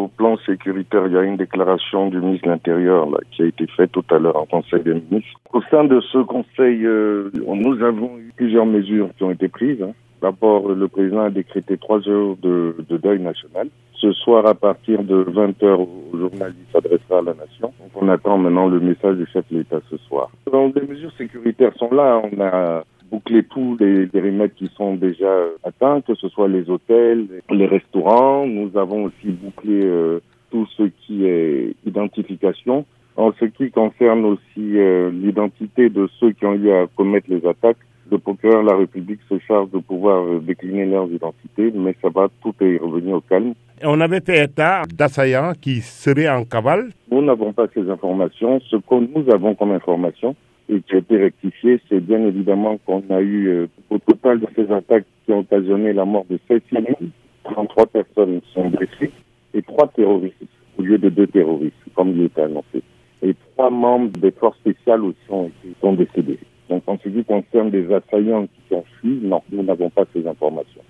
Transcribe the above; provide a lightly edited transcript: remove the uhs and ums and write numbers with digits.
plan sécuritaire, il y a une déclaration du ministre de l'Intérieur qui a été faite tout à l'heure en Conseil des ministres. Au sein de ce Conseil, nous avons eu plusieurs mesures qui ont été prises. D'abord, le président a décrété 3 heures de deuil national. Ce soir, à partir de 20h, le journal s'adressera à la nation. Donc, on attend maintenant le message du chef de l'État ce soir. Donc, les mesures sécuritaires sont là. On a boucler tous les périmètres qui sont déjà atteints, que ce soit les hôtels, les restaurants. Nous avons aussi bouclé tout ce qui est identification. En ce qui concerne aussi l'identité de ceux qui ont eu à commettre les attaques, le procureur de la République se charge de pouvoir décliner leurs identités, mais ça va, tout est revenu au calme. On avait fait état d'assaillants qui seraient en cavale. Nous n'avons pas ces informations. Ce que nous avons comme information, et qui a été rectifié, c'est bien évidemment qu'on a eu, au total de ces attaques qui ont occasionné la mort de 16 civils, 33 personnes sont blessées, et 3 terroristes, au lieu de 2 terroristes, comme il était annoncé. Et 3 membres des forces spéciales aussi sont décédés. Donc en ce qui concerne des assaillants qui ont fui, non, nous n'avons pas ces informations.